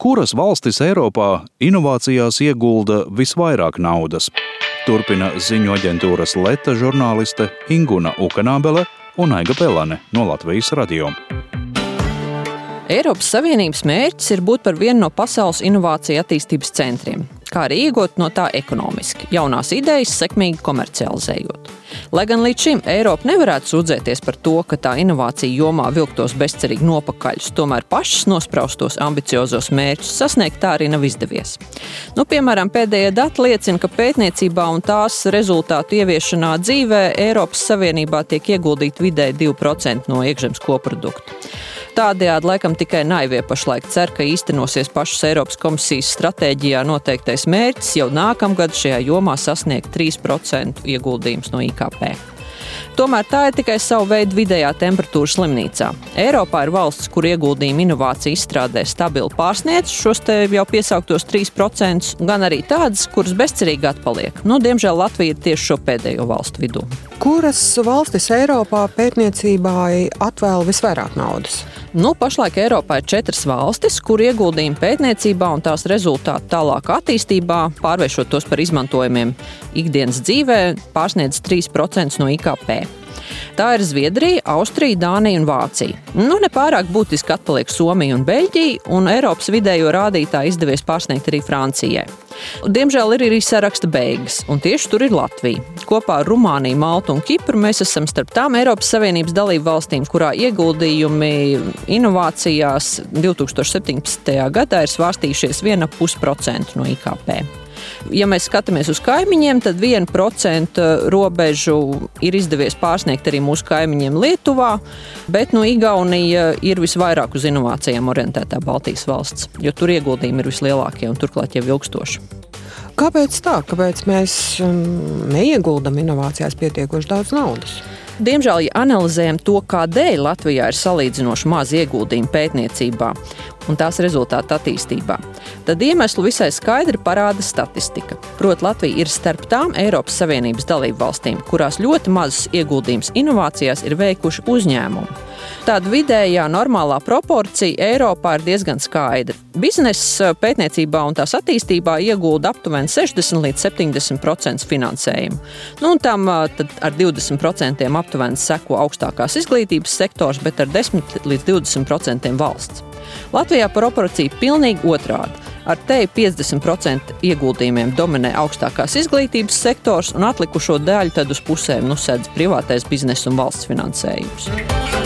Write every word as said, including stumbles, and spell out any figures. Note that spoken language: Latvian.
Kuras valstis Eiropā inovācijās iegulda visvairāk naudas? Turpina ziņu aģentūras Leta žurnāliste Inguna Ukanābele un Aiga Pelane no Latvijas radio. Eiropas Savienības mērķis ir būt par vienu no pasaules inovāciju attīstības centriem, kā arī iegūt no tā ekonomiski, jaunās idejas sekmīgi komercializējot. Lai gan līdz šim Eiropa nevarētu sūdzēties par to, ka tā inovācija jomā vilktos bezcerīgi nopakaļus, tomēr pašas nospraustos ambiciozos mērķus sasniegt tā arī nav izdevies. Nu, piemēram, pēdējie dati liecina, ka pētniecībā un tās rezultātu ieviešanā dzīvē Eiropas Savienībā tiek ieguldīti vidēji divi procenti no iekšzemes koprodukta. Tādējādi laikam tikai naivie pašlaik cer, ka īstenosies pašas Eiropas komisijas stratēģijā noteiktais mērķis jau nākamgad šajā jomā sasniegt trīs procentu ieguldījums no I K P. Tomēr tā ir tikai savu veidu vidējā temperatūra slimnīcā. Eiropā ir valsts, kur ieguldījumi inovāciju izstrādē stabili pārsniedz šos te jau piesauktos trīs procentus, gan arī tādas, kuras bezcerīgi atpaliek. Nu, diemžēl Latvija ir tieši šo pēdējo valstu vidū. Kuras valstis Eiropā pētniecībai atvēl visvairāk naudas? Nu, pašlaik Eiropā ir četras valstis, kur ieguldījumi pētniecībā un tās rezultātu tālāk attīstībā, pārvēršot tos par izmantojumiem ikdienas dzīvē, pārsniedz trīs procentus no I K P. Tā ir Zviedrija, Austrija, Dānija un Vācija. Nu, nepārāk būtiski atpaliek Somija un Beļģija, un Eiropas vidējo rādītāju izdevies pārsniegt arī Francijai. Diemžēl ir arī saraksta beigas, un tieši tur ir Latvija. Kopā ar Rumāniju, Maltu un Kipru mēs esam starp tām Eiropas Savienības dalību valstīm, kurā ieguldījumi inovācijās divi tūkstoši septiņpadsmitajā gadā ir svārstījušies viena pus procentu no I K P. Ja mēs skatāmies uz kaimiņiem, tad viena procenta robežu ir izdevies pārsniegt arī mūsu kaimiņiem Lietuvā, bet nu, Igaunija ir visvairāk uz inovācijām orientētā Baltijas valsts, jo tur ieguldījumi ir vislielākie un turklāt jau ilgstoši. Kāpēc tā? Kāpēc mēs neieguldam inovācijās pietiekoši daudz naudas? Diemžēl, ja analizējam to, kādēļ Latvijā ir salīdzinoši maz ieguldījumi pētniecībā un tās rezultātu attīstībā, tad iemeslu visai skaidri parāda statistika. Proti, Latvija ir starp tām Eiropas Savienības dalību valstīm, kurās ļoti mazas ieguldījums inovācijās ir veikuši uzņēmumi. Tāda vidējā normālā proporcija Eiropā ir diezgan skaidra. Biznesa pētniecībā un tās attīstībā iegulda aptuveni sešdesmit līdz septiņdesmit procenti finansējumu. Nu, un tam tad ar divdesmit procentiem aptuveni seko augstākās izglītības sektors, bet ar desmit līdz divdesmit procentiem valsts. Latvijā proporcija pilnīgi otrādi. Ar teju piecdesmit procenti ieguldījumiem dominē augstākās izglītības sektors un atlikušo daļu tad uz pusēm nu sedz privātais bizness un valsts finansējums.